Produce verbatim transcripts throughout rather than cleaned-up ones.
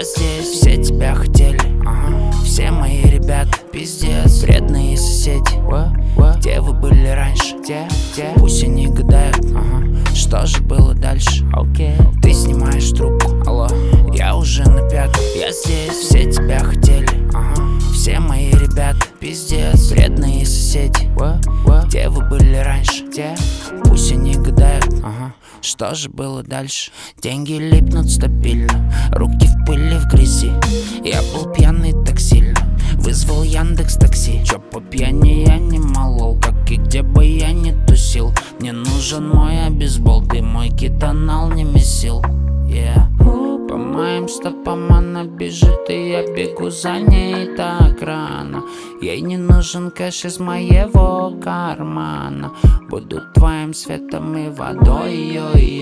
здесь, все тебя хотели, ага. Все мои ребята, пиздец, вредные соседи. Где вы были раньше? Где? Где? Пусть они гадают, ага. Что же было дальше? Окей. Ты снимаешь трубку, алло. Я уже на пятом, я здесь, все тебя хотели, ага. Все мои ребята, пиздец, вредные соседи. Где вы были раньше? Где? Пусть они гадают, ага. Что же было дальше? Деньги липнут стабильно, руки в пыли, в грязи. Я был пьяный так сильно, вызвал Яндекс такси. Чё по пьяни я не молол, как и где бы я не тусил. Мне нужен мой обезбол, ты мой кетонал не месил. Yeah. По моим стопам она бежит, и я бегу за ней так рано. Ей не нужен кэш из моего кармана. Буду твоим светом и водой.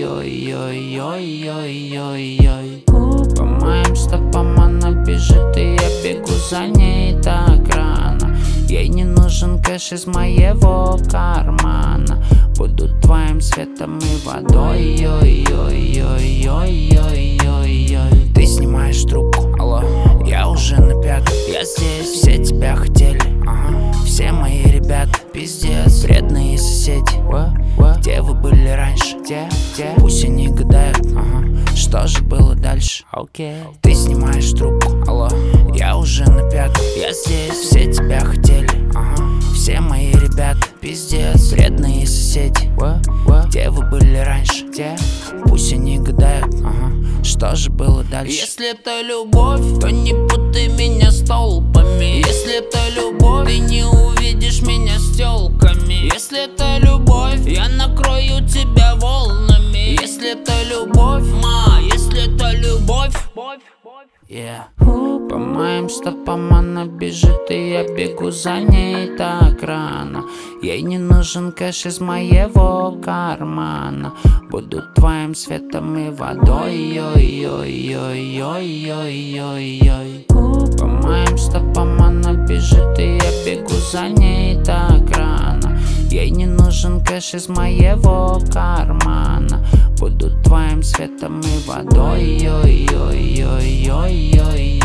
Ой-ой-ой-ой-ой-ой-ой. По моим стопам она бежит, и я бегу за ней так рано. Ей не нужен кэш из моего кармана. Буду твоим светом и водой. Ой-ой-ой-ой-ой-ой-ой. Ты снимаешь трубку, алло. Я уже на пятом, я здесь, все тебя хотели, ага. Все мои ребята, пиздец, вредные соседи. Где вы были раньше? Где? Где? Пусть они гадают, ага. Что же было дальше? Окей. Ты снимаешь трубку, алло. Я уже на пятом, я здесь, все тебя хотели, ага. Все мои ребята, пиздец, вредные соседи. Где вы были раньше? Где? Пусть они гадают, ага. Что же было дальше? Если это любовь, то не путай меня с толпами. Если это любовь, ты не увидишь меня с тёлками. Если это любовь, я накрою тебя волнами. Если это любовь, ма, если это любовь, yeah. По моим стопам она бежит, и я бегу за ней так рано. Ей не нужен кэш из моего кармана. Буду твоим светом и водой. Ой-ой-ой-ой-ой-ой-ой. По моим стопам она бежит, и я бегу за ней так рано. Ей не нужен кэш из моего кармана. Буду твоим светом и водой. Ой-ой-ой-ой-ой-ой.